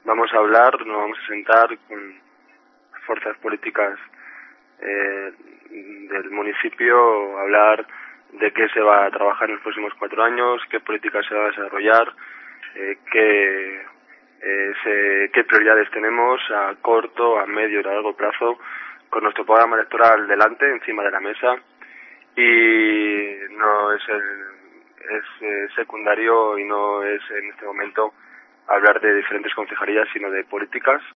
Vamos a hablar, nos vamos a sentar con fuerzas políticas del municipio, a hablar de qué se va a trabajar en los próximos 4 años, qué políticas se va a desarrollar, qué prioridades tenemos a corto, a medio y a largo plazo, con nuestro programa electoral delante, encima de la mesa, y no es secundario y no es en este momento hablar de diferentes concejalías, sino de políticas.